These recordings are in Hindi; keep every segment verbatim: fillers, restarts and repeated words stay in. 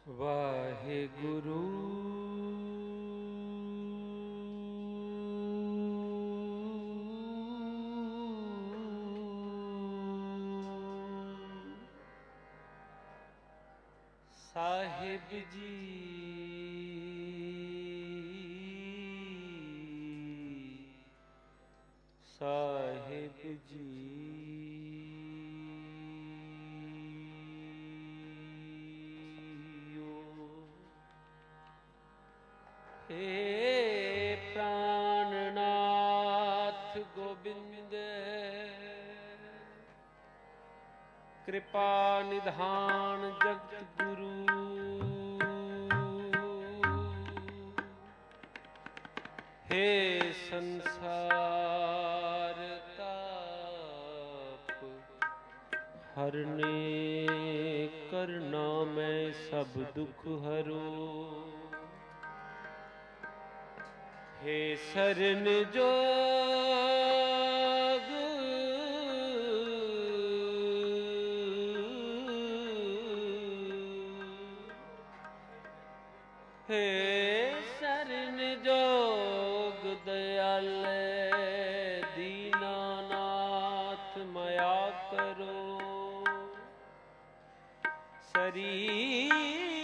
वाहेगुरु साहिब जी साहिब जी हे प्राणनाथ गोविंद कृपा निधान जगत गुरु हे संसार ताप हरने करना मैं सब दुख हरो हे शरण जोग हे शरण जोग दयाल दीनानाथ माया करो शरीर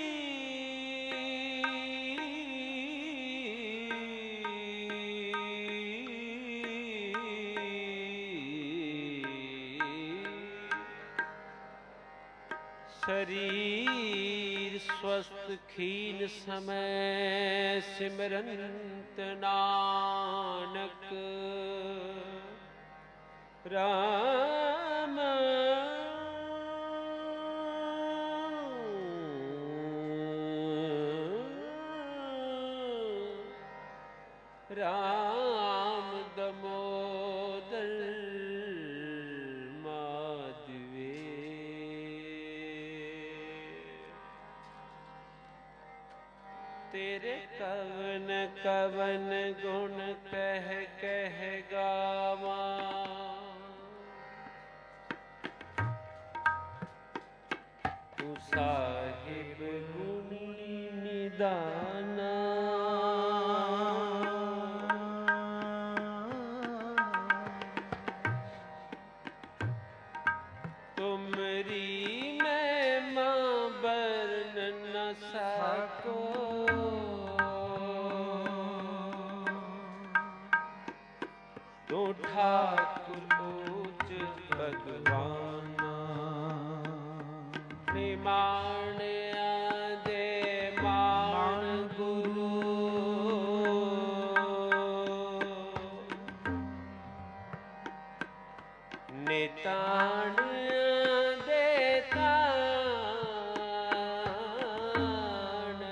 शरीर स्वस्थ खीन समय सिमरंत नानक राम राम दमोदर तेरे कवन कवन गुण कह कह गावा तू साहिब गुण निदाना तुमरी महिमा वर्णन न सको तू ठाकुर ऊच भगवाना निमान दे मान गुरु नितान दे तान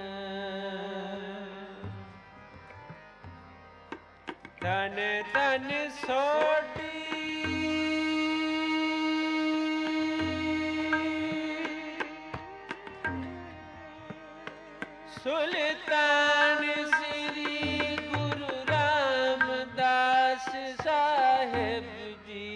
धन धन सोटी सुल्तान श्री गुरु रामदास साहेब जी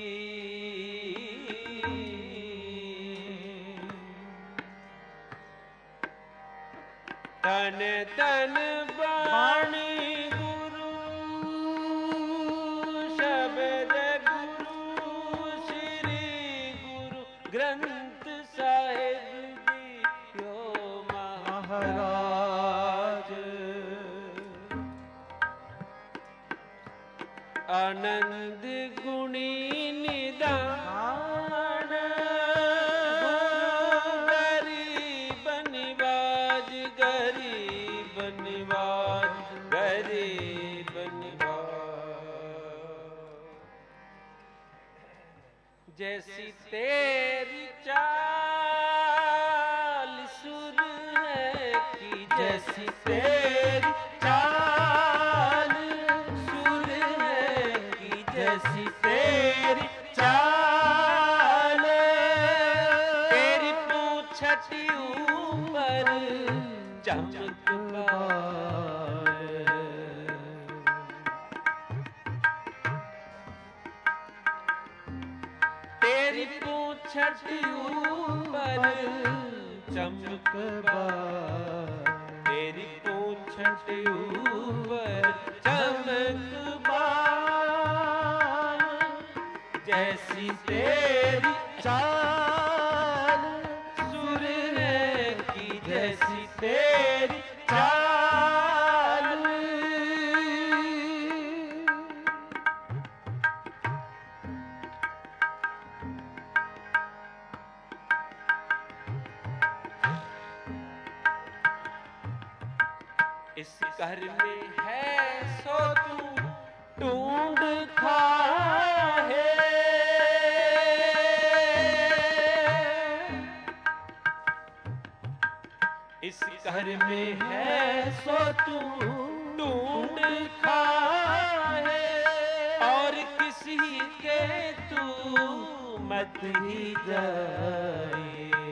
तन तन बाणी ग्रंथ साहिब जी यो महाराज आनंद गुणी निदान गरीब निवाज गरीब निवाज गरीब निवाज जैसी तेरी चाल सुर है कि जैसी तेरी चाल सुर है कि जैसी तेरी चाल तेरी पूंछटी ऊपर चमत्कार तेरी पूंछटी ऊपर चमक बार, तेरी पूंछट ऊपर चमक बार, जैसी तेरी चाल सुर है कि जैसी तेरी चाल। इस घर में है सो तू ढूंढ खाहे, इस घर में है सो तू ढूंढ खाहे, और किसी के तू मत ही जाए।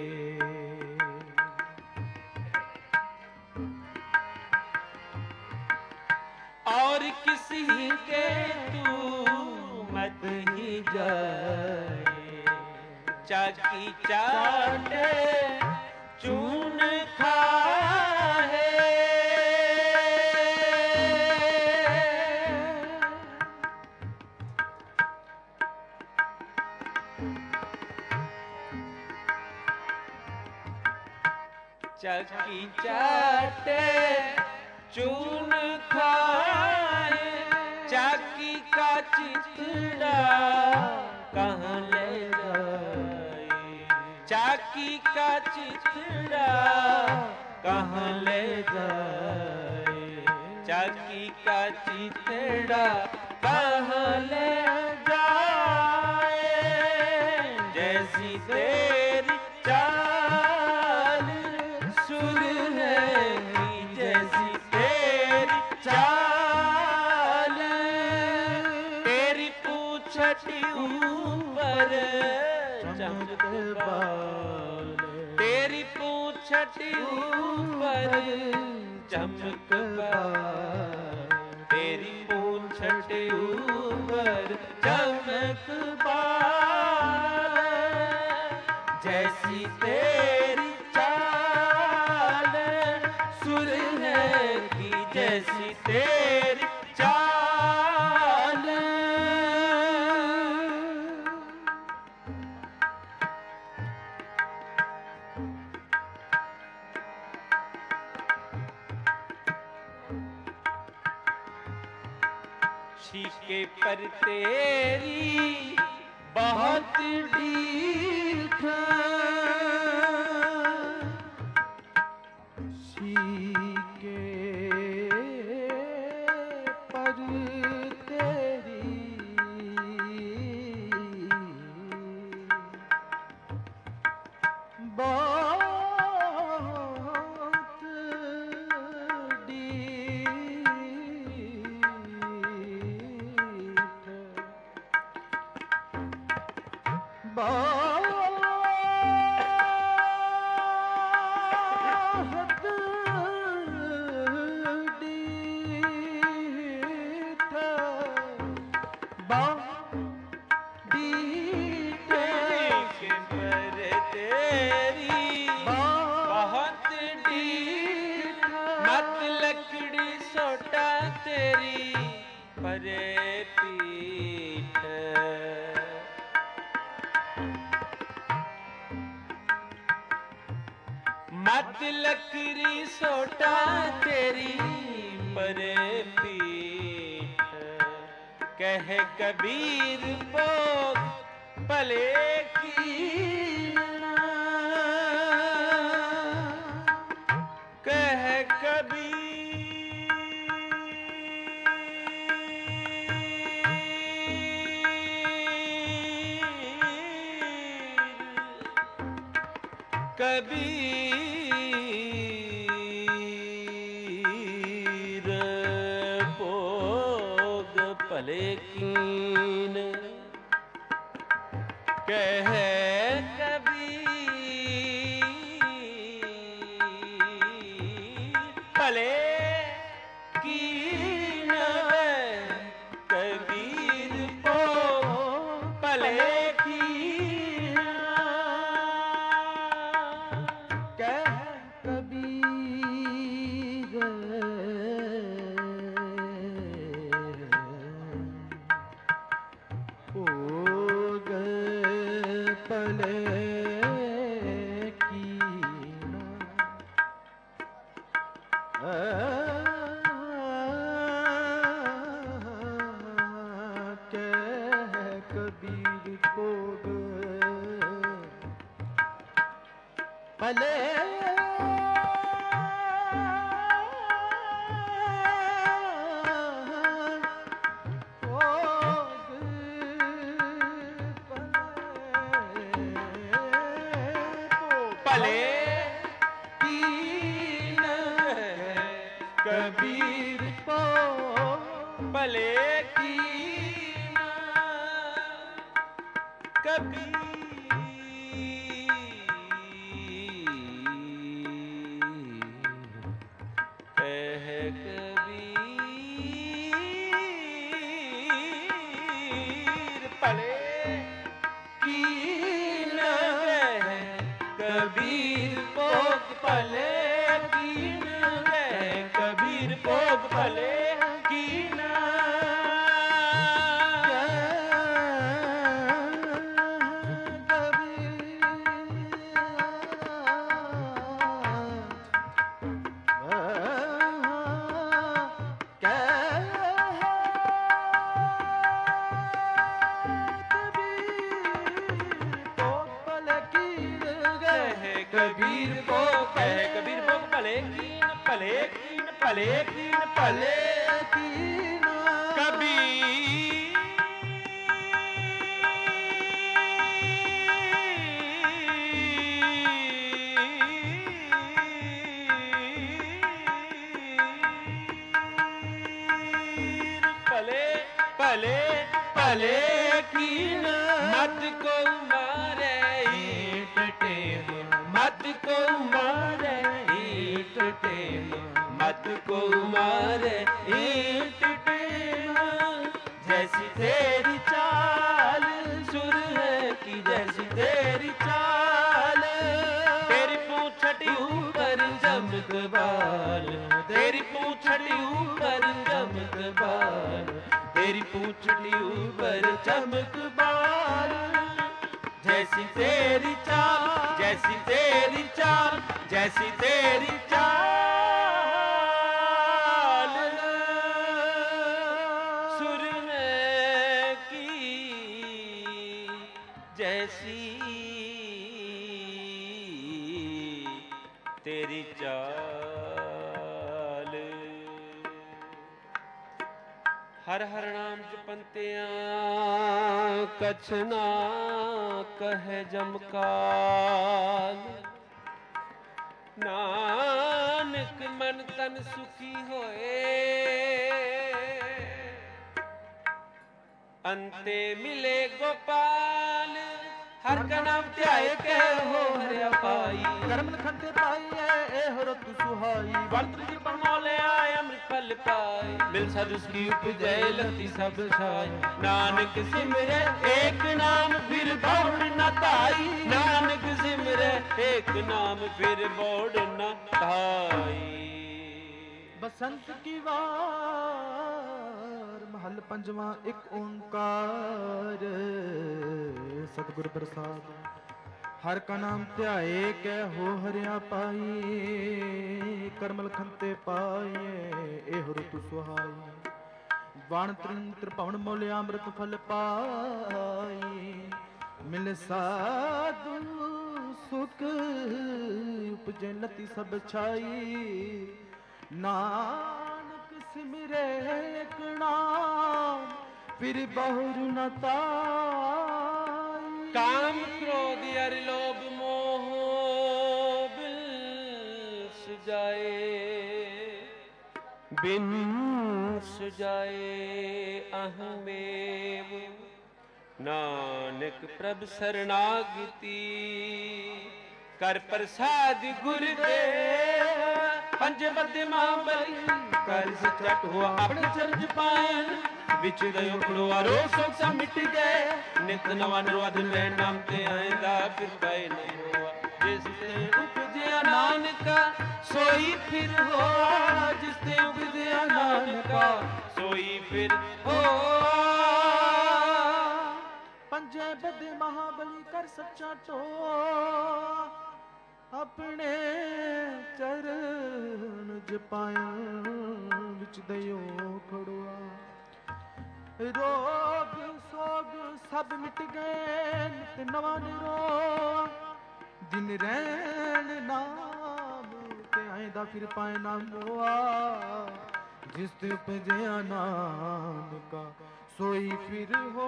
और किसी के तू मत ही जाए, चाकी चाटे चून खाए, चाकी चाटे चून खाए, चाकी का चितड़ा कहाँ ले जाए, चाकी का चितड़ा कहाँ ले जाए, चाकी का चितड़ा कहाँ ले जाए, जैसी तेरी चाल सुर है कि जैसी तेरी चाल, तेरी पूंछट ऊपर चमक बाल, तेरी पूंछट ऊपर चमक बाल, तेरी पूंछट ऊपर चमक बाल, जैसी तेरी चाल सुर है कि जैसी तेरी चाल। छीके पर तेरी बहुत ढीठ, छीके पर तेरी बहुत तेरी परे पीठ, मत लकड़ी सोटा तेरी परे पीठ, कह कबीर भोग भले की ना, कह कबीर कबीर भोग भले कीन, कह कबीर भले कीन, कबीर भोग भले कीन, कह ਕਹਿ ਕਬੀਰ ਭੋਗ ਭਲੇ कबीर को भले कीन कबीर कह कबीर भले कीन कबीर भोग भले भोग भले कीन कबीर भोग कह कबीर भोग भले कीन भले कीन भले कीन भले कीन कबीर भले भले भले कीन मत को मारे ईट टेम मत को मारे ईट टेम मत को मारे ईट टेम जैसी तेरी चाल सुर है कि जैसी तेरी चाल तेरी पूंछड़ी ऊपर चमक बाल तेरी पूंछड़ी ऊपर चमक बाल तेरी पूंछड़ी ऊपर चमक बाल जैसी तेरी चाल जैसी तेरी चाल जैसी तेरी चाल सुर में की जैसी तेरी चाल हर हर नाम जपंतियां कछ ना कहे जमकाल नानक मन तन सुखी होए अंते मिले गोपाल हर का नाम ध्याए के हो हरिया पाई ਕਰਮ ਲਖੰਤੇ ਪਾਈਐ ਇਹੋ ਰਤ ਸੁਹਾਈ वंत कृपा मोले आए अमृत फल पाए मिल सद उसकी उपजय लती सब छाए नानक सिमरे एक नाम फिर बौड़ न ताई नानक सिमरे एक नाम फिर बौड़ न ताई ਬਸੰਤ ਕੀ ਵਾਰ ਮਹੱਲ ਪੰਜਵਾਂ ਇੱਕ ਓੰਕਾਰ ਸਤਿਗੁਰ ਪ੍ਰਸਾਦ ਹਰ ਕਾ ਨਾਮ ਧਿਆਏ ਕੈ ਹੋ ਹਰਿਆ ਪਾਈ ਕਰਮ ਲਖੰਤੇ ਪਾਈਏ ਇਹੋ ਰਤੁ ਸੁਹਾਈ ਬਾਣ ਤ੍ਰਿਣ ਤ੍ਰਿਭਵਨ ਮੋਲਿ ਅੰਮ੍ਰਿਤ ਫਲ ਪਾਈ ਮਿਲ ਸਾਧੂ ਸੁਖ ਉਪਜੈ ਲਤੀ ਸਭ ਛਾਈ ਨਾਨਕ ਸਿਮਰੇ ਇੱਕ ਨਾਮ ਫਿਰ ਬਹੁਰ ਨ ਤਾਈ काम क्रोध अर लोभ मोह बिल सुजाए बिन सुजाए अहमेव नानक प्रभ शरणागति कर प्रसाद गुरुदेव पंज बद महाबली कर सचट हुआ अपने चरज पायन विच गयो खड़ुआरो सोख सा मिट गए नित नवा नरवा दिन वे नाम ते आएंदा फिर पाए नहीं हुआ जिस ते उपजया नानका सोई फिर होआ जिस ते उपजया नानका सोई फिर होआ ਪੰਜੇ ਬਦੇ ਮਹਾਬਲੀ ਕਰ ਸੱਚਾ ਟੋਆ ਆਪਣੇ ਚਰਨ ਜੇ ਪਾਇਣ ਵਿੱਚ ਦਇਓ ਖੜਵਾ। ਰੋਗ ਸੋਗ ਸਭ ਮਿਟ ਗਏ ਨਿਤ ਨਵਾਂ ਨਿਰੋ। ਦਿਨ ਰਹਿਣ ਨਾਮ ਤੇ ਆਇਂਦਾ ਫਿਰ ਪਾਏ ਨਾ ਮੋਆ। ਜਿਸ ਤੇ ਉਪਜਿਆ ਨਾਨਕਾ सोई फिर हो।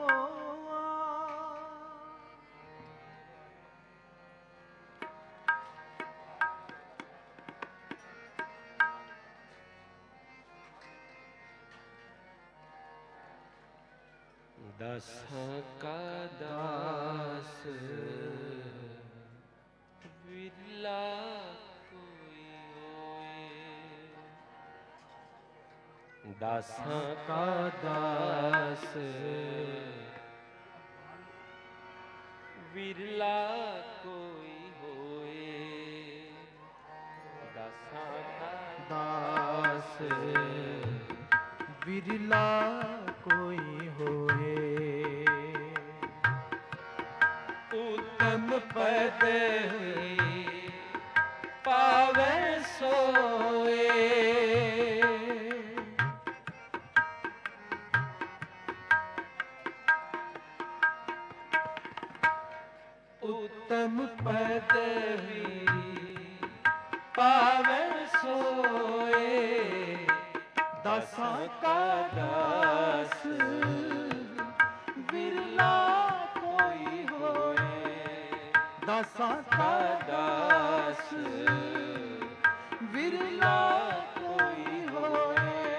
दासां का दास विरला कोई होए। दासां का दास विरला कोई होए। दासां का दास विरला कोई होए। उत्तम पद पावे सोए। उत्तम पद पावे सोए। दासां का दास विरला कोई होए। दासां का दास विरला कोई होए।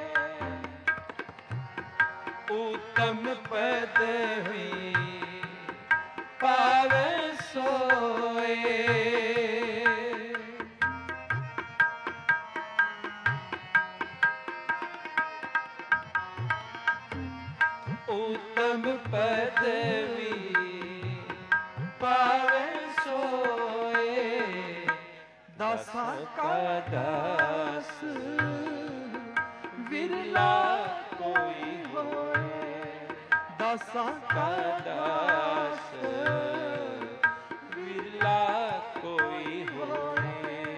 उत्तम पद पावे सोए। उत्तम पदवी पावे सोए। दासां का दास विरला कोई होए। दासां का दास विरला कोई होए।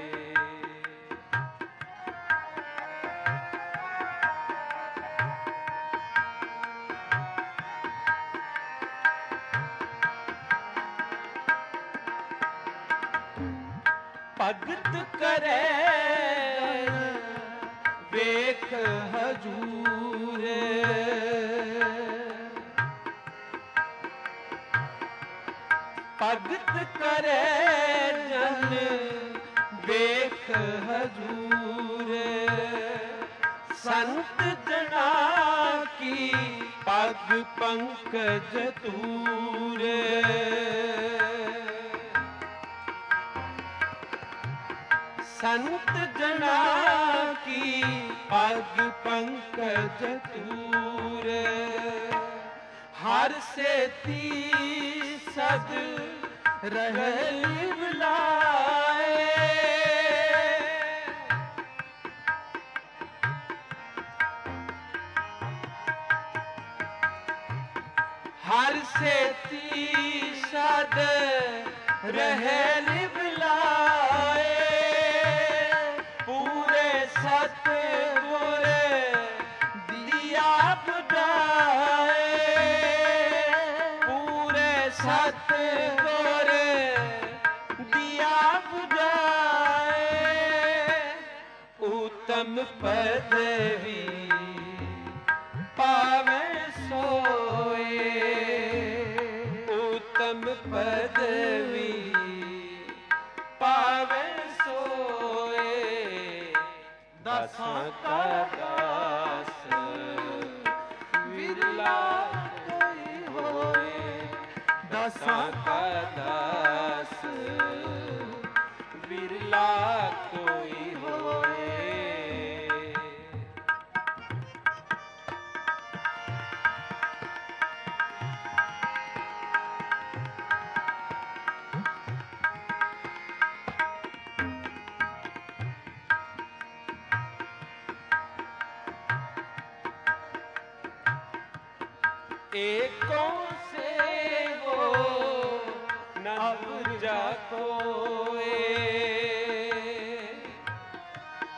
भगत करे वेख हजूर। भगत करे जन वेख हजूर। संत जना की पग पंकज तूर। संत जना की पग पंकज तूर। हर से ती सद रहे लिवलाए। हर से ती सद रहे लिवलाए। सतगुर दिया बुझाए। पूरे सतगुर दिया बुझाए। उत्तम पदवी पावे सोए। उत्तम पदवी पावे सोए। दासां का दास विरला कोई होए। दासां का दास विरला कोई होए। एको से वो न दूजा कोए।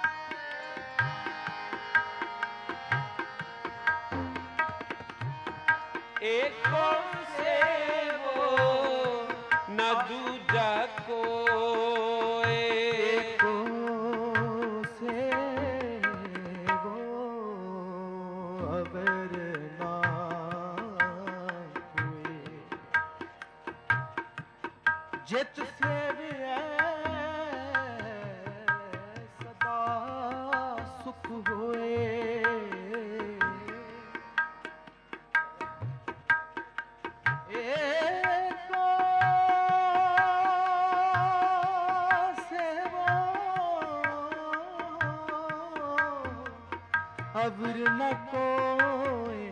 एको सेवो न दूजा कोय। एको सेवो अवर ना हुए। जित सेवियै सदा सुख होए। एको सेवो अवर न कोय,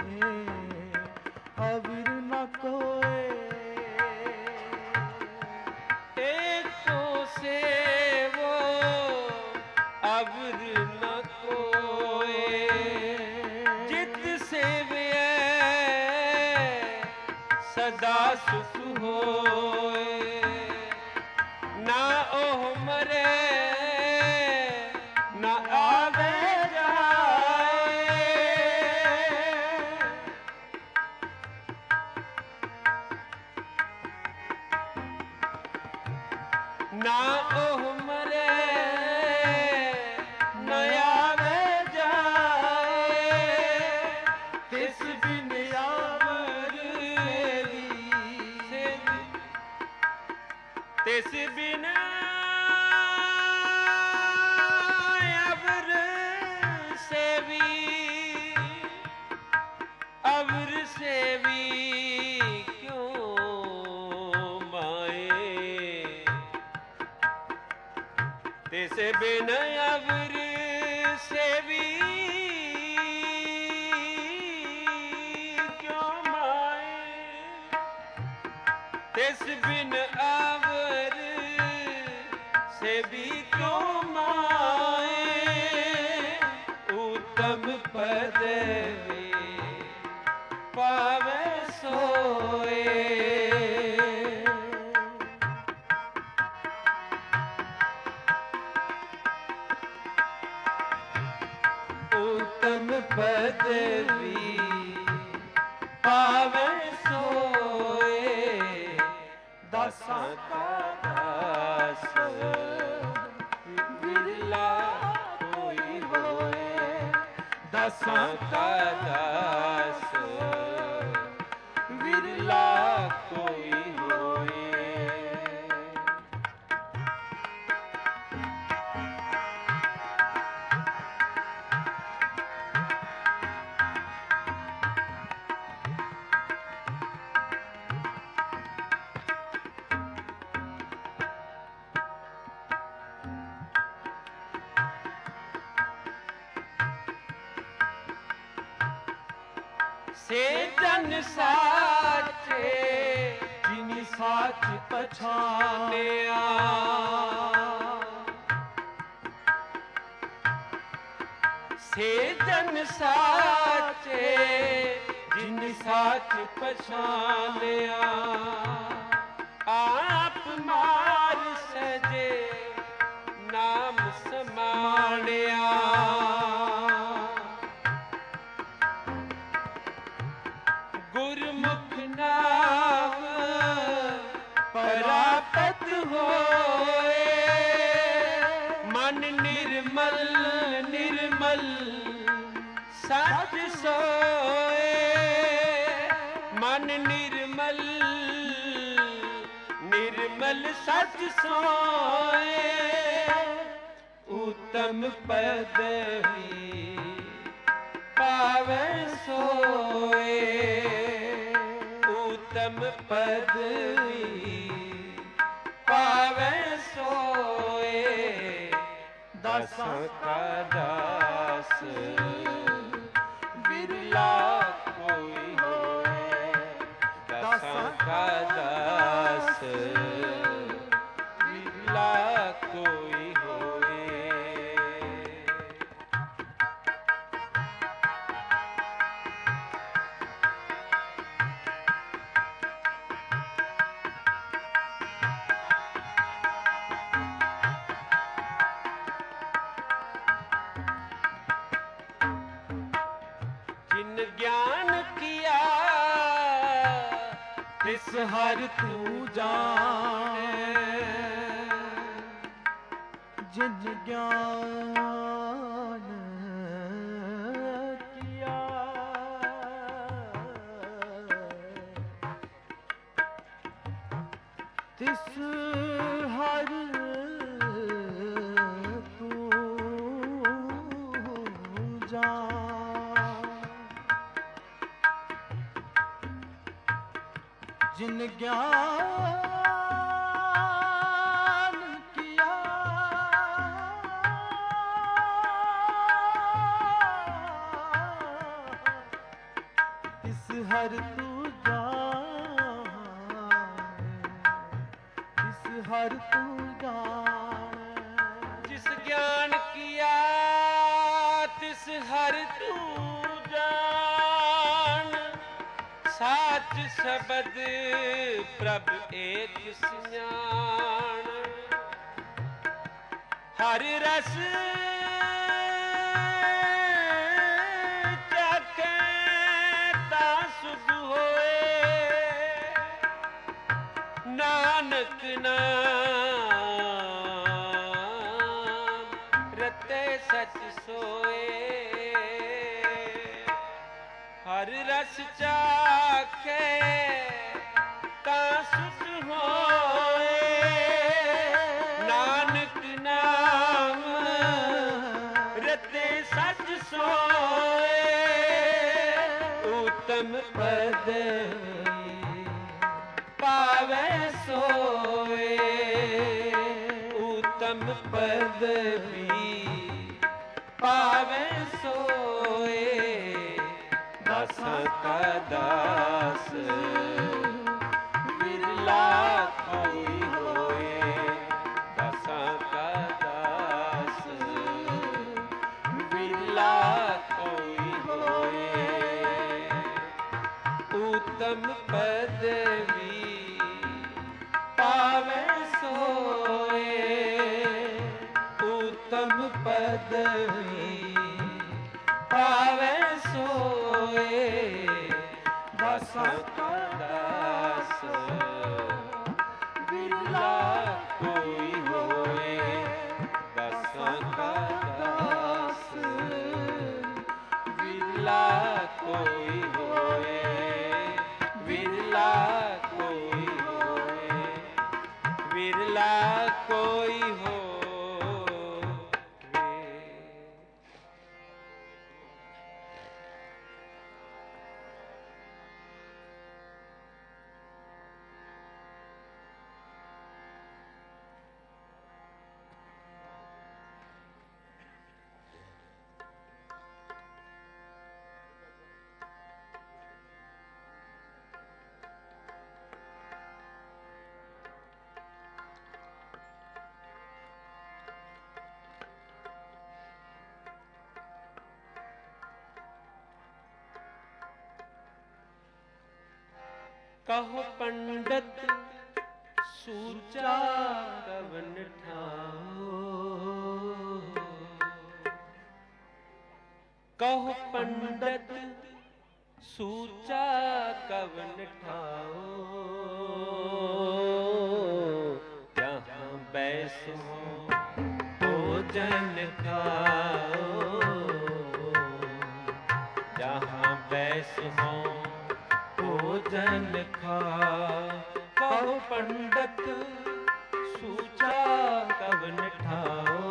अवर न कोय। एको सेवो अवर न कोय। जित सेवियै सदा सुख होए। ना ओह मरे ना आवे जाए। ना ओह मरे न आवे जाए। तिस बिन आवर सेवी, तिस बिन अवर सेवी, अवर सेवी क्यों माए। तिस बिन अवर सेवी क्यों माए। तिस बिन अवर सेवी क्यों माए। उत्तम पदवी पावे सोए। उत्तम पदवी पावे सोए। दासां का दास विरला कोई होए। दासां का दास विरला कोई होए। से जन साचे जिनि साच पछानिया। से जन साचे जिनि साच पछानिया। आप मार सजे नाम समानिया। गुरमुख नाम परापत होए। मन निर्मल निर्मल सच सोए। मन निर्मल निर्मल सच सोए। उत्तम पदवी पावे सोए। उत्तम पदवी पावे सोए। दासां का दास विरला कोई होए। दासां का दास विरला कोई होए। ज्ञान किया हर तू जाने जिन ज्ञान किया तिस हर तू जान जिन ज्ञान किया तिस हर तू हर तू जान जिस ज्ञान किया तिस हर तू जान साच शब्द प्रभ एक सियान हर रस चाखे ता सुध होए नानक नाम रते सच सोए हर रस चाखे ता सुध होए नानक नाम रते सच सोए उत्तम पद पावे सोए उत्तम पदवी पावे सोए दासा का दास बिरला कोई होए दासा का दास बिरला कोई होए उत्तम पदवी पावे सोए उत्तम पदवी पावे सोए दासा का दास बिरला कोई होए दासा का दास बिरला कोई होए बिरला कोई होए बिरला कोई हो कहो पंडित सूचा कवन ठाओ कहो पंडित सूचा कवन ठाओ जहाँ बैसो भोजन खाओ जहाँ बैसो भोजन खाओ कहो पंडित सूचा कवन ठाओ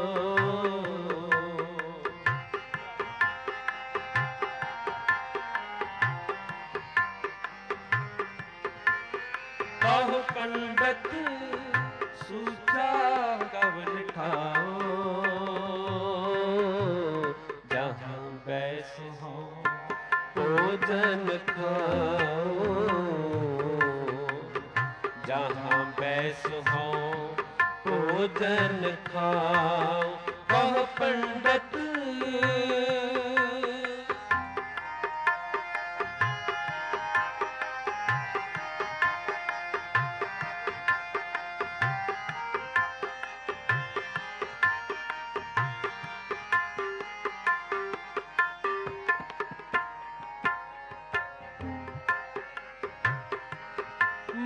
कहो पंडित सूचा कवन ठाओ जहाँ बैसो भोजन खाओ जहाँ बैसो भोजन खाओ कहो पंडित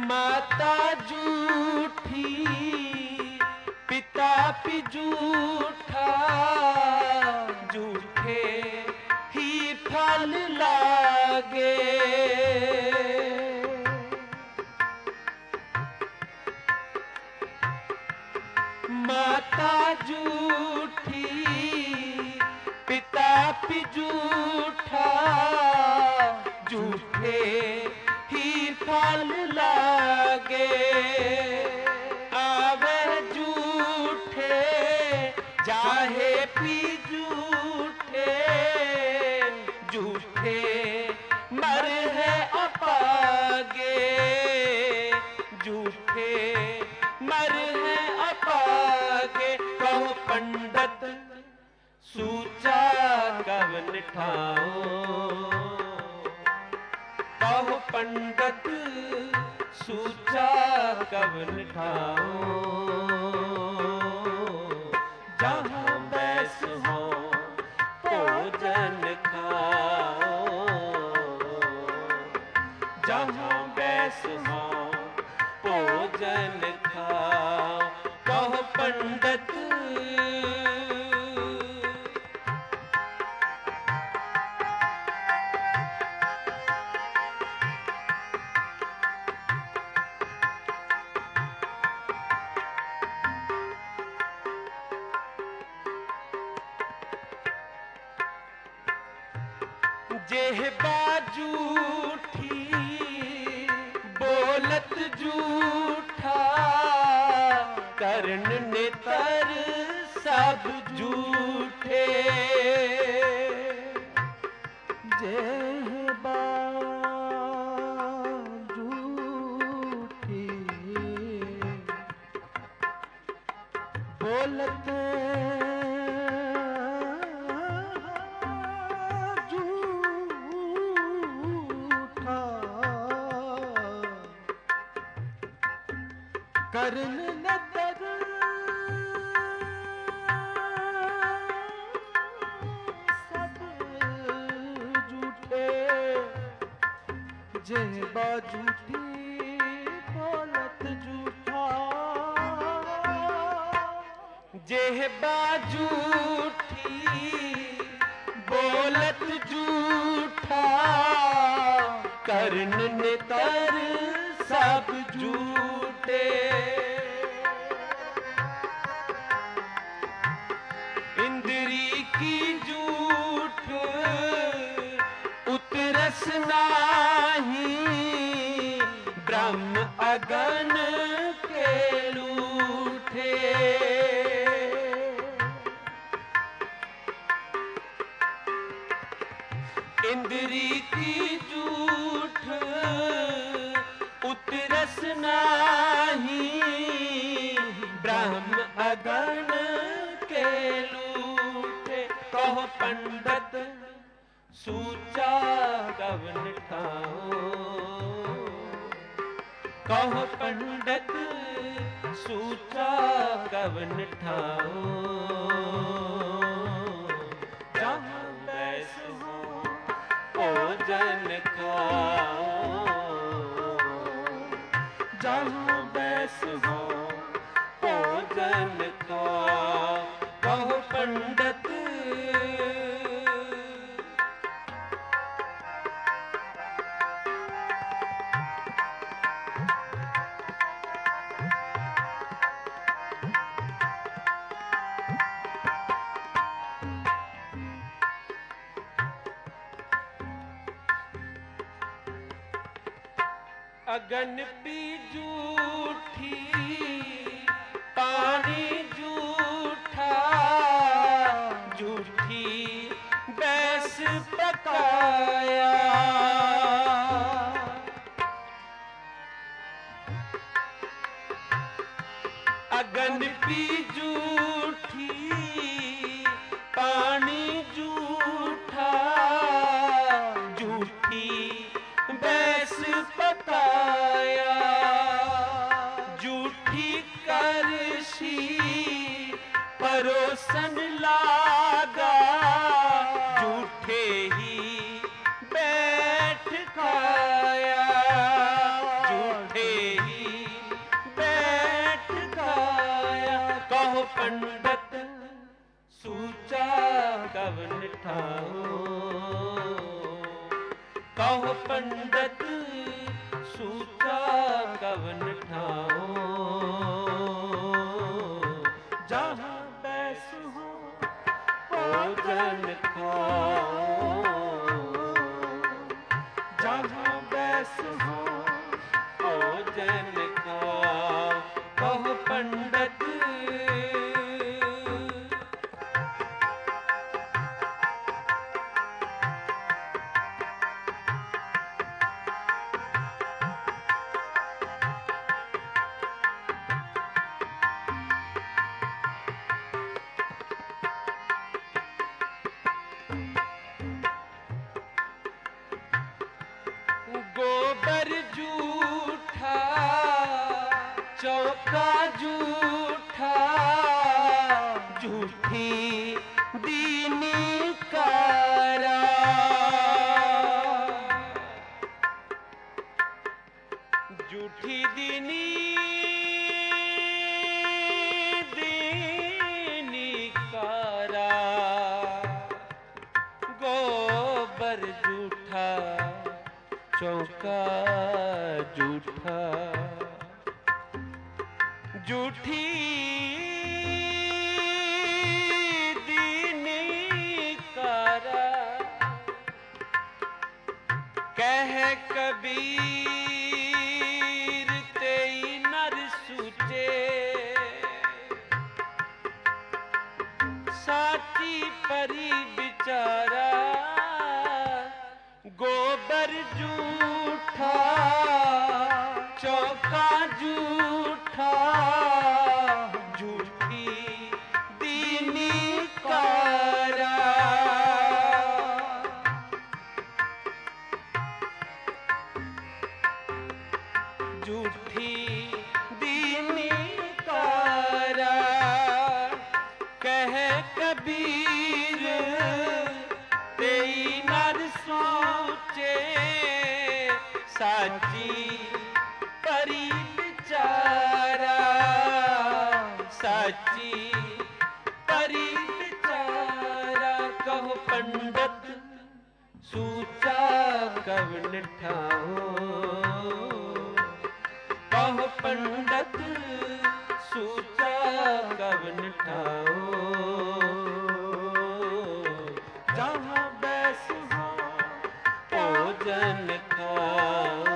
माता झूठी पिता भी झूठा, झूठे ही फल लागे। माता झूठी पिता भी झूठा, झूठे ही फल लागे। आवे झूठे जाहे भी झूठे, झूठे मर है अपागे, झूठे मर है अपागे। कहो पंडित सूचा कवन ठाओ, कहो पंडित सूचा कवन ठाओ। जहाँ बैस हो भोजन खाओ, जहाँ बैस हो भोजन खाओ। कहो पंडित जेहबा झूठी बोलत झूठा, करण नेतर सब झूठे। जेहबा झूठी बोलत करण नतर सब झूठे। जेहबा झूठी बोलत झूठा, जेहबा झूठी बोलत झूठा, करण नेतर सब झूठे। इंद्री की झूठ उतरस नाही, ब्रह्म अगन के लूठे। इंद्री की झूठ उतरस नाही, ब्रह्म अगन के लूठे। कहो पंडित सूचा कवन ठाओ, कहो पंडित सूचा कवन ठाओ। जहाँ बैस हो भोजन खाओ, जहाँ बैस हो भोजन खाओ। कहो पंडित अगन भी झूठी पानी झूठा, झूठी बैस पकाया। अगन भी झूठी पानी झूठा, झूठी बैस पकाया। झूठी करशी परोसन लागा, झूठे ही बैठ खाया, झूठे ही कहो पंडित सूचा कवन ठाओ, जहाँ बैस हो भोजन खाओ, जहाँ बैस हो भोजन खाओ, कहो पंडित गोबर जूठा चौका जूठा, झूठी दीनी कारा, झूठी दीनी दीनी कारा, गोबर जूठा चौका जूठा, जूठी दीनी कारा, कह कबीर तेई नर सूचे, साची परी बिचारा, गोबर जूठा चौका जूठा, झूठी दीनी कारा, झूठी दीनी कारा, कह कबीर तेई नर सोचे, साची परी बिचारा, साची परी बिचारा, कहो पंडित सूचा कवन ठाओ, कहो पंडित सूचा कवन ठाओ, जहाँ बैस हो भोजन खाओ,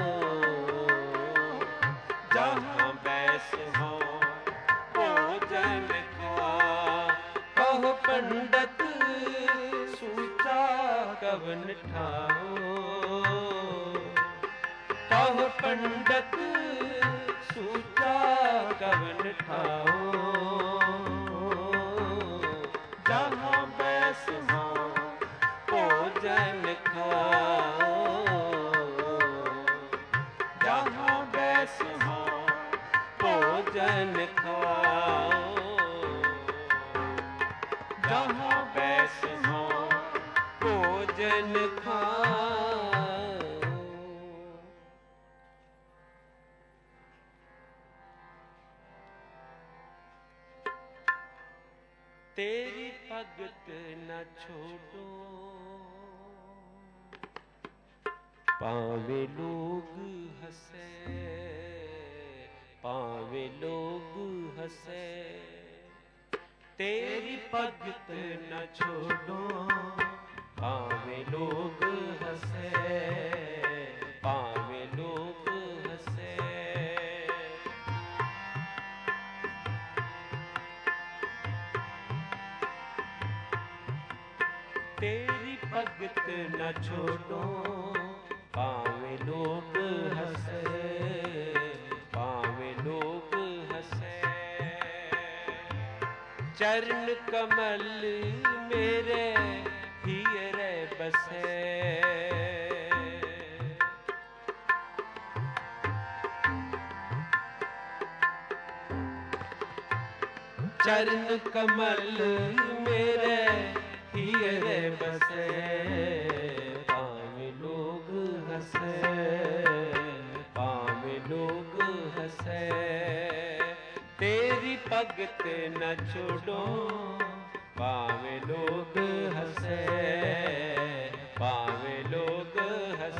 जहाँ बैस हो भोजन खाओ, कहो पंडित सूचा कवन ठाओ, कहो पंडित सूचा कवन ठाओ, जहाँ बैस हो भोजन खाओ, जहाँ बैस हो भोजन खाओ, जहाँ बैस हो भोजन खाओ। तेरी भगत न छोड़ो, पावे लोग हंसे, पावे लोग हंसे, तेरी भगत न छोड़ो, पावे लोग हंसे, पावे लोग हंसे, तेरी भगत न छोड़ो, पावे लोग हंसे, पावे लोग हंसे, चरण कमल मेरे हियरे बसे, चरण कमल मेरे हियरे बसे, पावे लोग हंसे, पावे लोग हंसे, तेरी भगत न छोड़ो, पावे लोग हंसे, पावे लोग हंसे,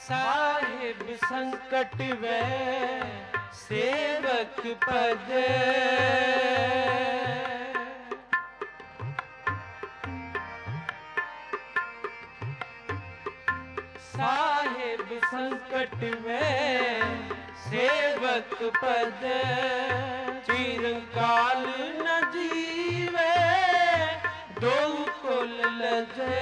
साहिब संकट वे सेवक पद, साहिब संकट में सेवक पद, चिरकाल न जीवे दो कुल लजे,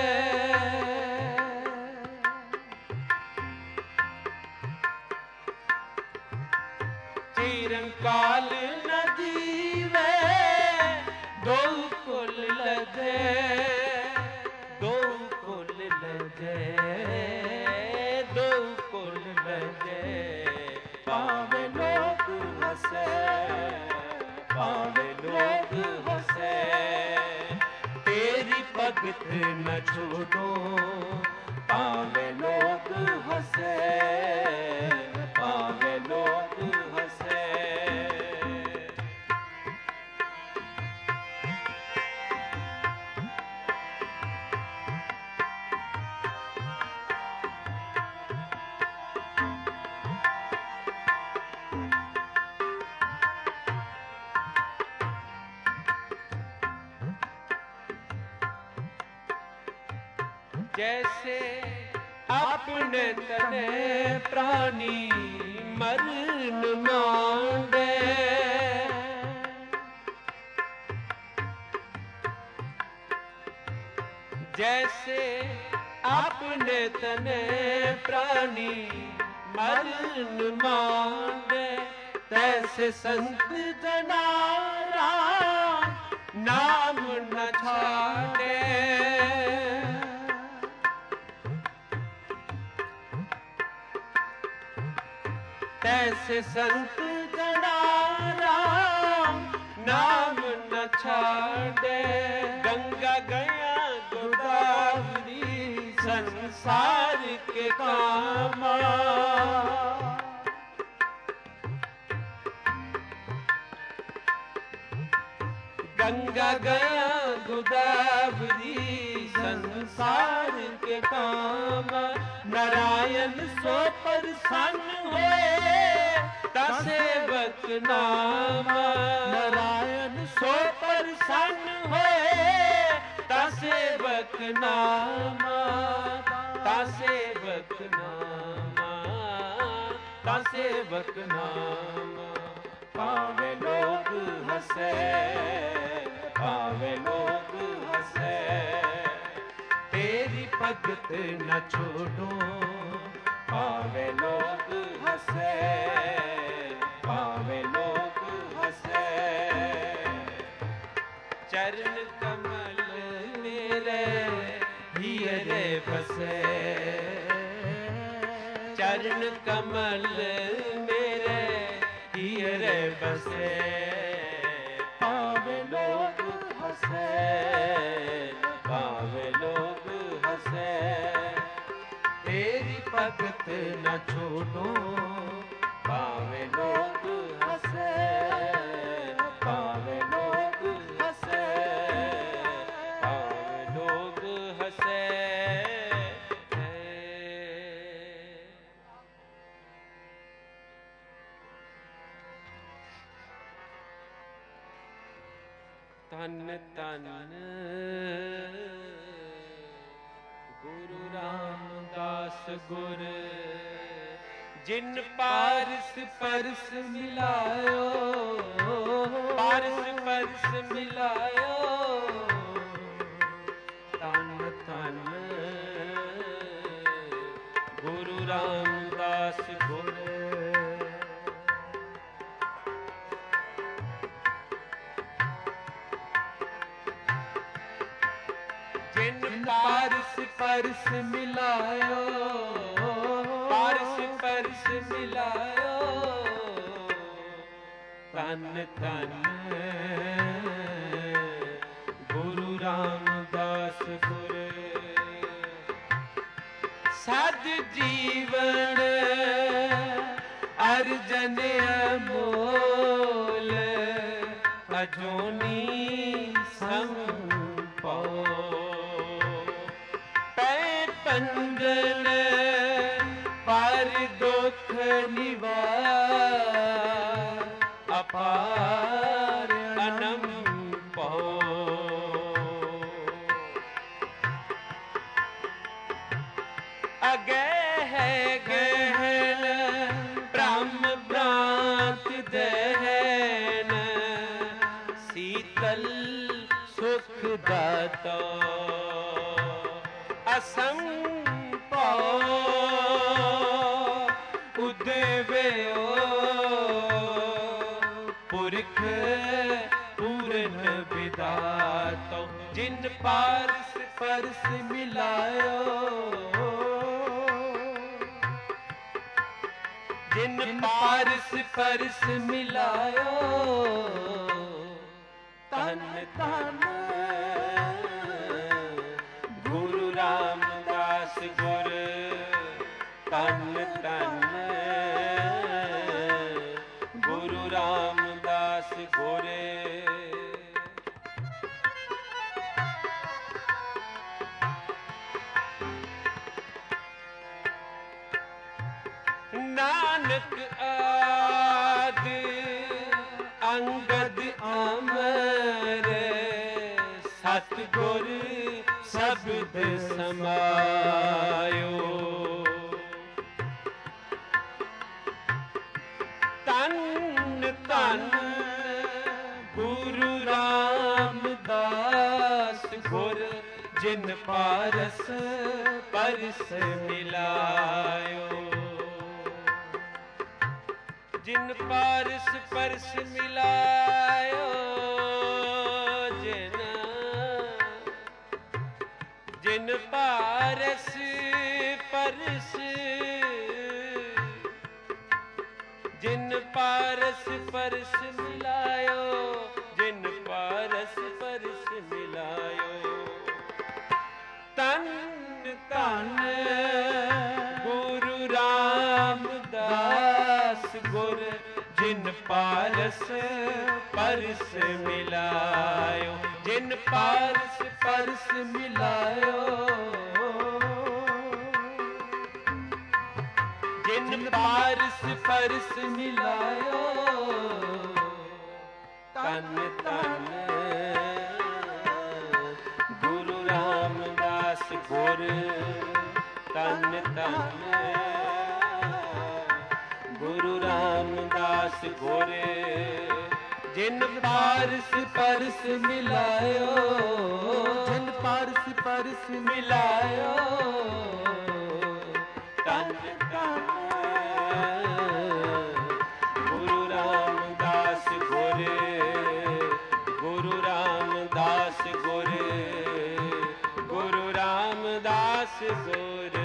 चिरकाल न जीवे दो कुल लजे, दो कुल लजे, दो कुल लजे, पावे लोग हंसे, पावे लोग हंसे, तेरी भगत न छोड़ो, पावे लोग हंसे, पावे लोग हंसे। जैसे अपने तने प्राणी मरण मांडे, जैसे अपने तने प्राणी मरण मांडे, तैसे संत जनारा नाम न छाड़े, तैसे संत जनारा नाम न छाड़े, गंगा गया गोदावरी संसार के कामा, गंगा गया गोदावरी संसार के कामा, नारायण सो प्रसन्न होए ता सेवक नामा, नारायण सो प्रसन्न होए ता सेवक नामा, ता सेवक नामा, ता सेवक नामा, पावे लोग हंसे, पावे लोग हंसे, तेरी भगत न छोड़ो, पावे लोग हंसे, पावे लोग हंसे, चरण कमल मेरे हियरे बसे, चरण कमल मेरे हियरे बसे, पावे लोग हंसे, पावे लोग हंसे, तेरी भगत न छोड़ो, पावे लोग हंसे, पावे लोग हंसे, पावे लोग हंसे। तन तन गुरु रामदास गुर, जिन पारस परस मिलायो, पारस परस मिलायो, तन तन गुरु रामदास गुर, जिन पारस परस मिलायो, पारस परस मिलायो, तन तन गुरु रामदास गुर, सद जीवन अर्जन अमोल, अजोनी संपो, पै पंजन सुख निवार अपार अनम पौ। अगे है गहन ब्रह्म भ्रांत दहन शीतल सुख दाता असंपो उदेवयो पुरख पूरन विदातो जिन पारस परस मिलायो जिन पारस परस मिलायो तन तन गुरु रामदास गुर तन तन गुरु रामदास गुरे। नानक आदि अंगद अमर सतगुर शब्द समायो तन तन गुरु रामदास गुर जिन पारस परस मिलायो जिन पारस परस मिलायो जिन जिन पारस परस जिन पारस परस मिलायो जिन पारस परस मिलायो तन तन गुरु रामदास गुर जिन पारस परस मिलायो जिन पारस परस मिलायो जिन पारस परस मिलायो तन तन गुरु रामदास गुर तन तन गुरु रामदास गोरे जिन पारस परस मिलायो जिन पारस परस मिलायो तन तन गुरु रामदास गोरे गुरु रामदास गोरे गुरु रामदास गोरे।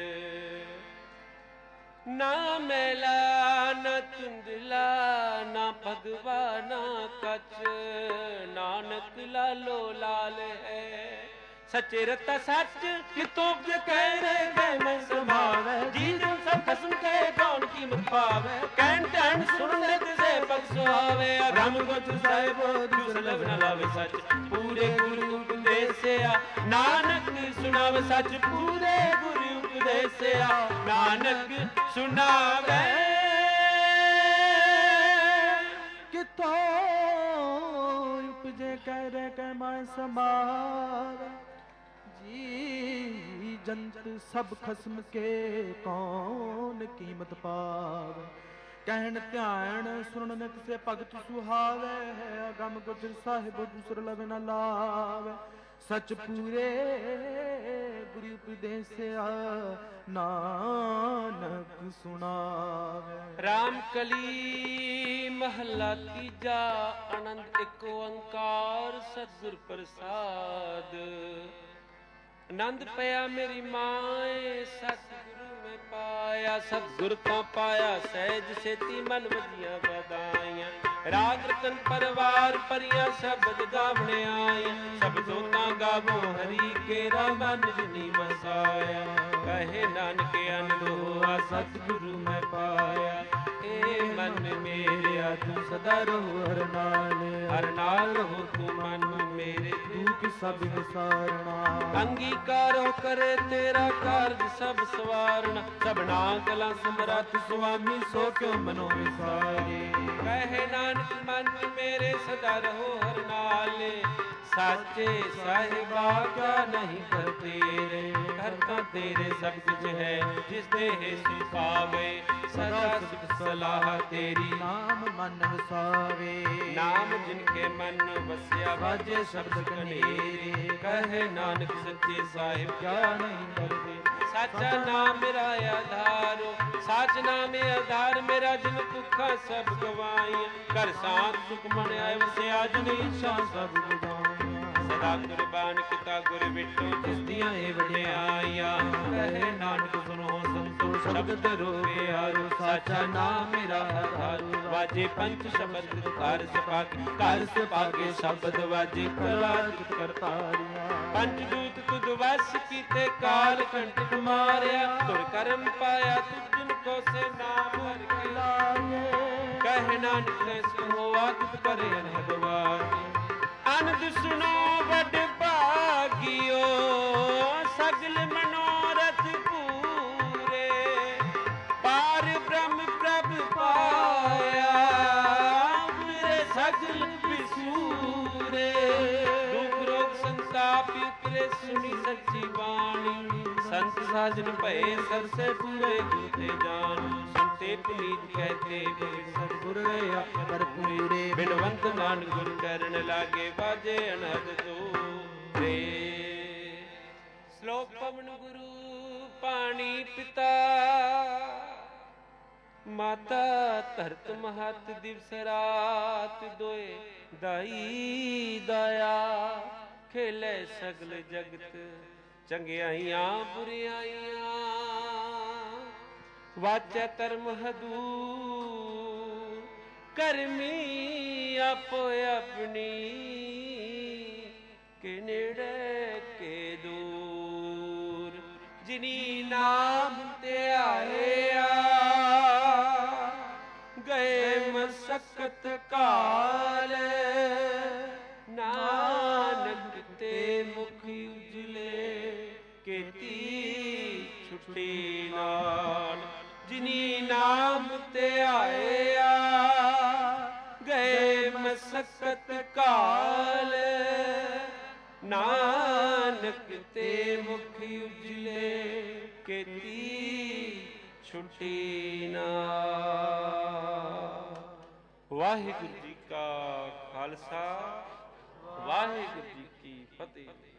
ना मैला न तुंदला ना भगवा ना कच नानक लालो लाल है सचे रता सच कितों जो कह रहे गए मैं समावे जी जो सब खसम के कौन कीमत पावे कहन टहन सुनने से पग सुहावे राम गोच साहिब दूसरा न लावे सच पूरे गुरु उपदेश से नानक सुनावे सच पूरे गुरु उपदेश से नानक सुनावे कितों उपजे कह रहे कह मैं समावे जी जंत सब खस्म के कौन कीमत पावे कहन ध्यान सुनन से भगत सुहावे अगम गुजर साहिब दूसर लवे न लावे सच पूरे गुरु उपदेश नानक सुनावे। राम कली महला तीजा आनंद एक ओंकार सतगुर प्रसाद आनंद पया मेरी माए सतगुरु में पाया सतगुर का पाया सहज सेती मन वजिया बधाइयां राग रतन परिवार परिया शब्द गावने आया सब जोता गावो हरि के मन जिनी मसाया कहे नानक अनदोआ सतगुरु में पाया ਏ ਮਨ ਮੇਰਿਆ ਤੂੰ ਸਦਾ ਰਹੋ ਹਰ ਨਾਲ, ਹਰ ਨਾਲ ਰਹੋ ਤੂੰ ਮਨ ਮੇਰੇ, ਤੂੰ ਕਿ ਸਭ ਵਿਸਾਰਣਾ। ਅੰਗੀਕਾਰੋ ਕਰੇ ਤੇਰਾ ਕਾਰਜ ਸਭ ਸਵਾਰਣਾ, ਸਭਨਾ ਕਲਾ ਸਮਰੱਥ ਸੁਆਮੀ ਸੋ ਕਿਉ ਮਨੋ ਵਿਸਾਰੇ। ਕਹੇ ਨਾਨਕ ਮਨ ਮੇਰੇ ਸਦਾ ਰਹੋ ਹਰ ਨਾਲੇ, ਸਾਚੇ ਸਾਹਿਬਾ ਕਿਆ ਨਹੀਂ ਕਰ ਤੇਰੇ, ਕਰਤਾ ਤੇਰੇ ਸਭ ਕੁਝ ਹੈ ਜਿਸ ਦੇਹ ਸੁਖ ਪਾਵੇ, ਸਦਾ ਸੁਖ ਸਲਾਹ ਤੇਰੀ ਨਾਮ ਮਨ ਵਸਾਵੇ। ਨਾਮ ਜਿਨ ਕੇ ਮਨ ਵਸਿਆ ਵਾਜੇ ਸ਼ਬਦ ਕਨੇਰੇ, ਕਹੇ ਨਾਨਕ ਸੱਚੇ ਸਾਹਿਬ ਕਿਆ ਨਹੀਂ ਕਰਦੇ। ਸਾਚਾ ਨਾਮ ਮੇਰਾ ਆਧਾਰੋ, ਸਾਚ ਨਾਮੇ ਆਧਾਰ ਮੇਰਾ, ਜਿਨ ਭੁੱਖਾ ਸਭ ਗਵਾਈਆਂ, ਕਰ ਸਾਥ ਸੁਖ ਮਨ ਆਇ ਵਸਿਆ, ਜਿਨ ਇੱਛਾ ਸਭ ਬੁਝਾਈਆਂ। ਸਦਾ ਕੁਰਬਾਨ ਕੀਤਾ ਗੁਰ ਵਿਟੋ, ਜਿਸ ਦੀਆਂ ਇਹ ਵਡਿਆਈਆਂ, ਕਹੇ ਨਾਨਕ ਸੁਨੋ ਸੰਤੋ ਸ਼ਬਦ ਰੋਵੇ ਆਰੋ, ਸਾਚਾ ਨਾਮ ਮੇਰਾ ਆਧਾਰੋ। ਵਾਜੇ ਪੰਚ ਸ਼ਬਦ ਘਰ ਸਪਾਕੇ, ਘਰ ਸਪਾਕੇ ਸ਼ਬਦ ਵਾਜੇ ਕਲਾ ਚਿਤ ਕਰਤਾਰੀਆਂ। ਪੰਜ ਦੂਤ ਤੁਧ ਵਸ ਕੀਤੇ, ਕਾਲ ਕੰਟਕ ਮਾਰਿਆ, ਤੁਰ ਕਰਮ ਪਾਇਆ ਤੁਧ ਜਿਨ ਕੋ ਸੇ ਨਾਮ ਹਰਿ ਕੇ ਲਾਏ। ਕਹਿ ਨਾਨਕ ਸੁਨੋਆ ਤੁਧ ਕਰੇ ਅਨਹਦ ਵਾਰ, ਅਨੰਦ ਸੁਣੋ ਵਡ ਭਾਗਿਓ, ਸਗਲ ਮਨੋਰਥ ਪੂਰੇ, ਪਾਰ ਬ੍ਰਹਮ ਪ੍ਰਭ ਪਾਇਆ, ਉਤਰੇ ਸਗਲ ਵਿਸੂਰੇ। ਦੁਖ ਰੋਗ ਸੰਤਾਪ ਉਤਰੇ ਸੁਣੀ ਸੱਚੀ ਬਾਣੀ, ਸੰਤ ਸਾਜਨ ਭਏ ਸਰਸੇ ਪੂਰੇ ਗੁਤੇ ਜਾਨ। ਸੁਨਤੇ ਪੁਨੀਤ ਕਹਤੇ ਸਤਿਗੁਰ ਰਹਾ ਕਰ ਪੂਰੇ, ਬਿਨਵੰਤ ਨਾਨਕ ਗੁਰ ਚਰਨ ਲਾਗੇ, ਬਾਜੇ ਅਨਹਦ ਦੂਰੇ। ਸ਼ਲੋਕ ਪਵਨ ਗੁਰੂ ਪਾਣੀ ਪਿਤਾ, ਮਾਤਾ ਧਰਤ ਮਹਤ ਦਿਵਸ ਰਾਤ, ਦੋਏ ਦਾਈ ਦਾਇਆ, ਖੇਲੇ ਸਗਲ ਜਗਤ ਚੰਗਿਆਈਆਂ ਬੁਰਿਆਈਆਂ। ਵਾਚੈ ਧਰਮ ਹਦੂਰ, ਕਰਮੀ ਆਪੋ ਆਪਣੀ, ਕੇ ਨੇੜੇ ਕੇ ਦੂਰ। ਜਿਨੀ ਨਾਮ ਧਿਆਇਆ, ਗਏ ਮਸਕਤ ਕਾਲ, ਨਾਨਕ ਤੇ ਮੁਖ ਉਜਲੇ, ਕੀਤੀ ਛੁੱਟੀ ਨਾਲ। ਜਿਨੀ ਨਾਮ ਧਿਆਇਆ, ਗਏ ਮਸਕਤ ਕਾਲ, ਨਾਨਕ ਤੇ ਮੁਖ ਉਜਲੇ, ਕੀਤੀ ਛੁੱਟੀ ਨਾਲ। ਵਾਹਿਗੁਰੂ ਜੀ ਕਾ ਖਾਲਸਾ, ਵਾਹਿਗੁਰੂ ਜੀ ਕੀ ਫਤਿਹ।